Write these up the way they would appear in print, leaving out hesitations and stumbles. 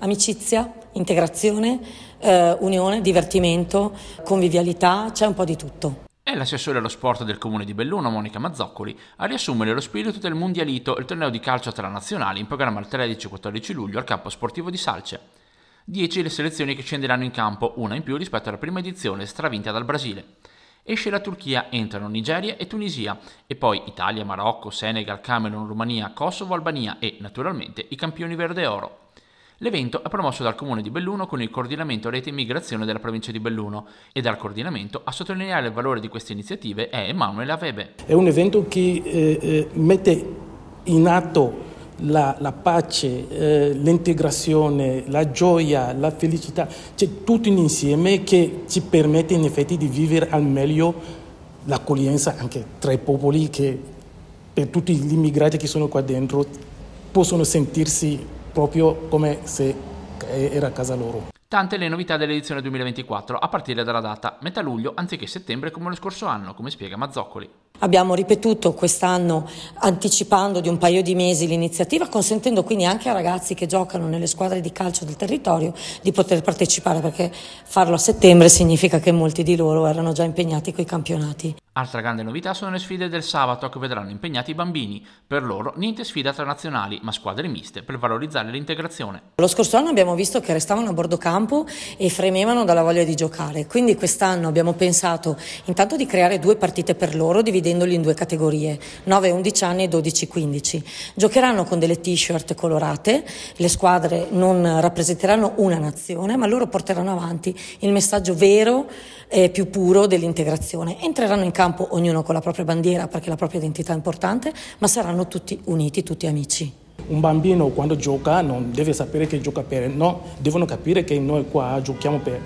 amicizia, integrazione, unione, divertimento, convivialità, c'è un po' di tutto. È l'assessore allo sport del comune di Belluno, Monica Mazzoccoli, a riassumere lo spirito del Mundialito, il torneo di calcio tra nazionali in programma il 13 e 14 luglio al campo sportivo di Salce. 10 le selezioni che scenderanno in campo, una in più rispetto alla prima edizione stravinta dal Brasile. Esce la Turchia, entrano Nigeria e Tunisia, e poi Italia, Marocco, Senegal, Camerun, Romania, Kosovo, Albania e, naturalmente, i campioni verde e oro. L'evento è promosso dal Comune di Belluno con il Coordinamento Rete Immigrazione della provincia di Belluno e dal coordinamento a sottolineare il valore di queste iniziative è Emanuele Avebe. È un evento che mette in atto la pace, l'integrazione, la gioia, la felicità, c'è tutto insieme che ci permette in effetti di vivere al meglio l'accoglienza anche tra i popoli, che per tutti gli immigrati che sono qua dentro possono sentirsi proprio come se era a casa loro. Tante le novità dell'edizione 2024 a partire dalla data metà luglio anziché settembre come lo scorso anno, come spiega Mazzoccoli. Abbiamo ripetuto quest'anno anticipando di un paio di mesi l'iniziativa, consentendo quindi anche a ragazzi che giocano nelle squadre di calcio del territorio di poter partecipare, perché farlo a settembre significa che molti di loro erano già impegnati coi campionati. Altra grande novità sono le sfide del sabato che vedranno impegnati i bambini. Per loro niente sfida tra nazionali, ma squadre miste per valorizzare l'integrazione. Lo scorso anno abbiamo visto che restavano a bordo campo e fremevano dalla voglia di giocare, quindi quest'anno abbiamo pensato intanto di creare 2 partite per loro, dividendoli in 2 categorie, 9-11 anni e 12-15. Giocheranno con delle t-shirt colorate, le squadre non rappresenteranno una nazione, ma loro porteranno avanti il messaggio vero e più puro dell'integrazione. Entreranno in campo ognuno con la propria bandiera, perché la propria identità è importante, ma saranno tutti uniti, tutti amici. Un bambino quando gioca non deve sapere che gioca per no, devono capire che noi qua giochiamo per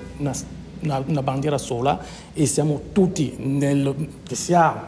una bandiera sola e siamo tutti, che sia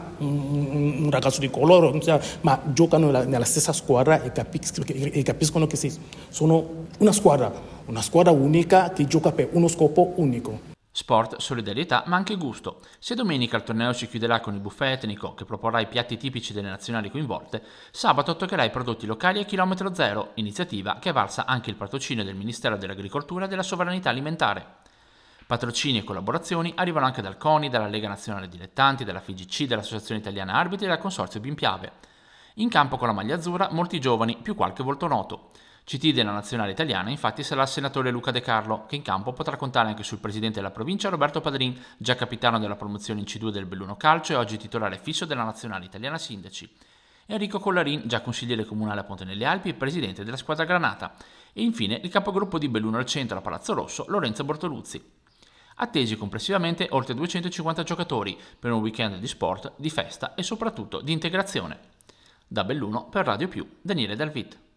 un ragazzo di colore, ma giocano nella stessa squadra e capiscono che sono una squadra unica che gioca per uno scopo unico. Sport, solidarietà, ma anche gusto. Se domenica il torneo si chiuderà con il buffet etnico che proporrà i piatti tipici delle nazionali coinvolte, sabato toccherà i prodotti locali a chilometro zero, iniziativa che è valsa anche il patrocinio del Ministero dell'Agricoltura e della Sovranità Alimentare. Patrocini e collaborazioni arrivano anche dal CONI, dalla Lega Nazionale Dilettanti, dalla FIGC, dall'Associazione Italiana Arbitri e dal Consorzio Bimpiave. In campo con la maglia azzurra molti giovani, più qualche volto noto. CT della nazionale italiana infatti sarà il senatore Luca De Carlo, che in campo potrà contare anche sul presidente della provincia Roberto Padrin, già capitano della promozione in C2 del Belluno Calcio e oggi titolare fisso della nazionale italiana Sindaci. Enrico Collarin, già consigliere comunale a Ponte nelle Alpi e presidente della squadra Granata. E infine il capogruppo di Belluno al Centro a Palazzo Rosso, Lorenzo Bortoluzzi. Attesi complessivamente oltre 250 giocatori per un weekend di sport, di festa e soprattutto di integrazione. Da Belluno per Radio Più, Daniele Dalvit.